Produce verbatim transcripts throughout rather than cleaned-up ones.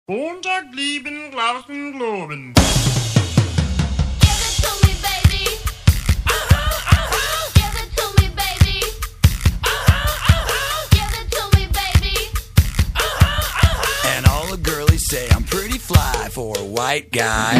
Montag lieben, glauben, globen. And all the girlies say I'm pretty fly for a white guy.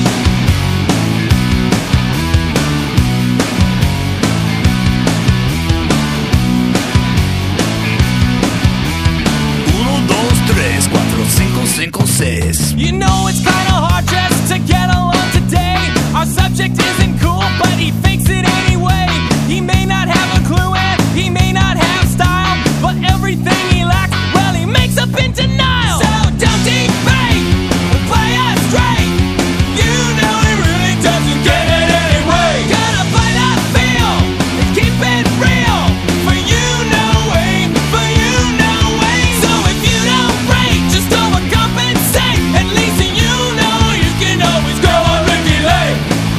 Uno, dos, tres, cuatro, cinco, cinco, seis. You know it's kinda hard just to get along today. Our subject isn't cool, but he fakes it anyway. He may not have a clue and he may not have style, but everything he lacks, well, he makes up in denial. So don't debate, play us straight. You know he really doesn't get it anyway. Gotta play that feel and keep it real. For you, no way, for you, no way. So if you don't break, just overcompensate. At least you know you can always go on Ricky Lake.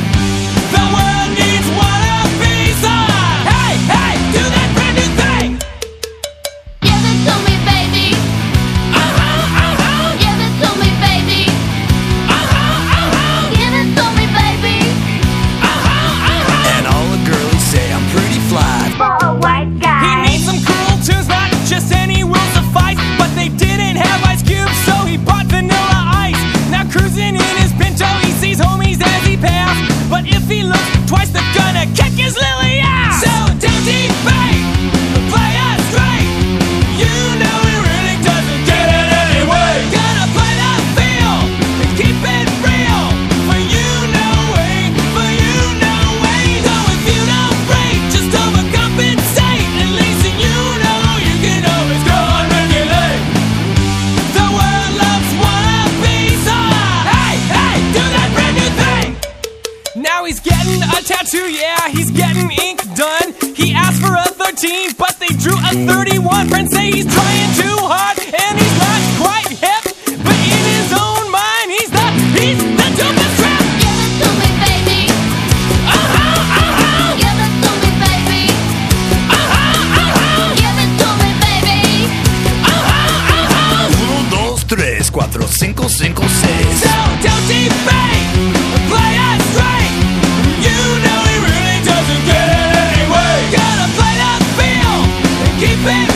The world needs one of these. Hey, hey, do that brand new thing. Give it to me, baby. Uh-huh, uh-huh, Give it to me, baby. uh-huh, uh-huh, Give it to me, baby. uh-huh, uh-huh. And all the girlies say I'm pretty fly. For a white He guy. needs some cool tunes, not just any will suffice. But they didn't have Ice Cube, so he bought Vanilla Ice. Now cruising in his Pinto, he sees homies as he passed. But if he looks twice, they're gonna kick his lily ass. So don't debate, play us straight. You know he really doesn't get it anyway. Gotta play that feel and keep it real. For you, no way, for you, no way. So if you don't break, just overcompensate. At least you know you can always go on regulate. The world loves wannabes. Hey, hey, do that brand new thing. Now he's getting a tattoo, yeah, he's getting ink done. He asked for a thirteen, but they drew a thirty-one. Friends say he's trying too hard, and he's not quite hip. But in his own mind, he's the, he's the dopest rap. Give it to me, baby. Uh-huh, uh-huh, Give it to me, baby. uh-huh, uh-huh, Give it to me, baby. uh-huh, uh-huh. Uno, dos, tres, cuatro, cinco, cinco, seis. So don't debate, play us straight. You know he really doesn't get it anyway. Gotta play that feel and keep it